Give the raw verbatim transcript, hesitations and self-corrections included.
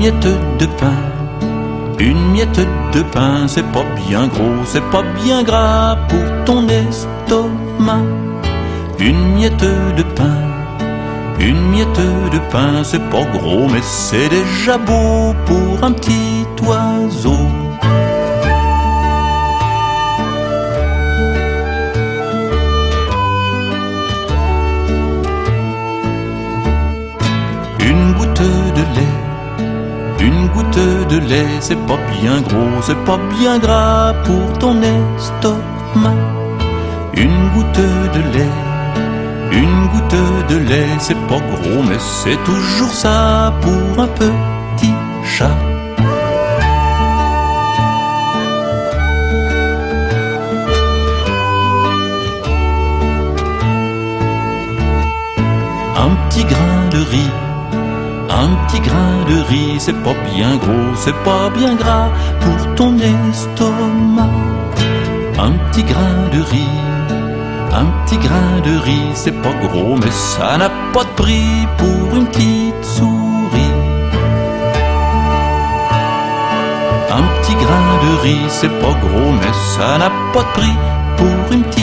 miette de pain, une miette de pain, c'est pas bien gros, c'est pas bien gras pour ton estomac. Une miette de pain, une miette de pain, c'est pas gros, mais c'est déjà beau pour un petit oiseau. Une goutte de lait, une goutte de lait, c'est pas bien gros, c'est pas bien gras pour ton estomac. Une goutte de lait, une goutte de lait, c'est pas gros, mais c'est toujours ça pour un petit chat. Un petit grain de riz, un petit grain de riz, c'est pas bien gros, c'est pas bien gras pour ton estomac. Un petit grain de riz, un petit grain de riz, c'est pas gros, mais ça n'a pas de prix pour une petite souris. Un petit grain de riz, c'est pas gros, mais ça n'a pas de prix pour une petite